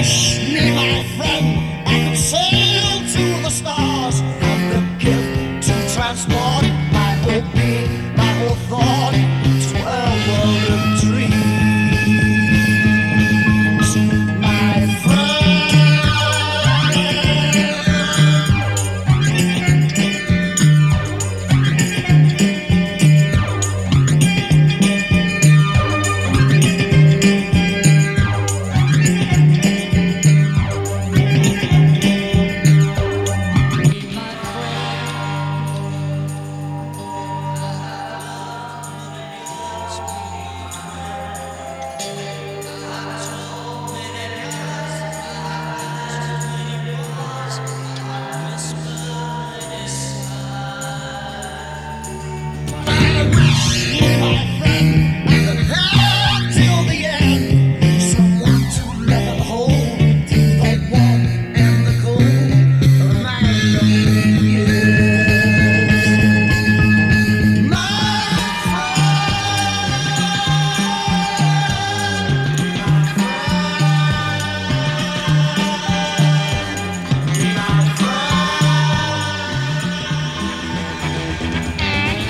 Wish me, my friend, I could sail to the stars. Have the gift to transport my whole being, my whole thought.